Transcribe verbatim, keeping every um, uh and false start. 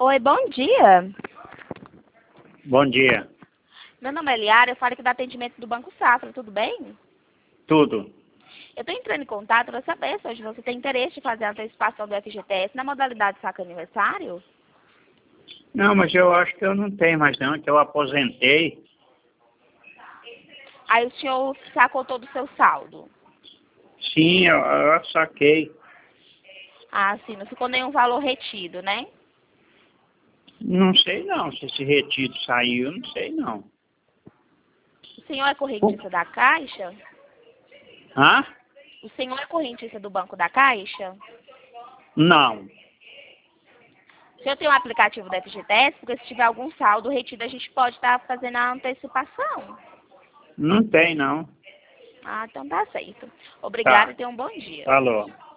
Oi, bom dia. Bom dia. Meu nome é Eliara, eu falo aqui do atendimento do Banco Safra, tudo bem? Tudo. Eu estou entrando em contato para saber se hoje você tem interesse de fazer a antecipação do F G T S na modalidade saca aniversário? Não, mas eu acho que eu não tenho mais não, que eu aposentei. Aí o senhor sacou todo o seu saldo. Sim, eu, eu saquei. Ah, sim, não ficou nenhum valor retido, né? Não sei não, se esse retiro saiu, eu não sei não. O senhor é correntista da Caixa? Hã? O senhor é correntista do Banco da Caixa? Não. O senhor tem um aplicativo do F G T S? Porque se tiver algum saldo retido, a gente pode estar fazendo a antecipação. Não tem não. Ah, então tá certo. Obrigada Tá. e tenha um bom dia. Falou.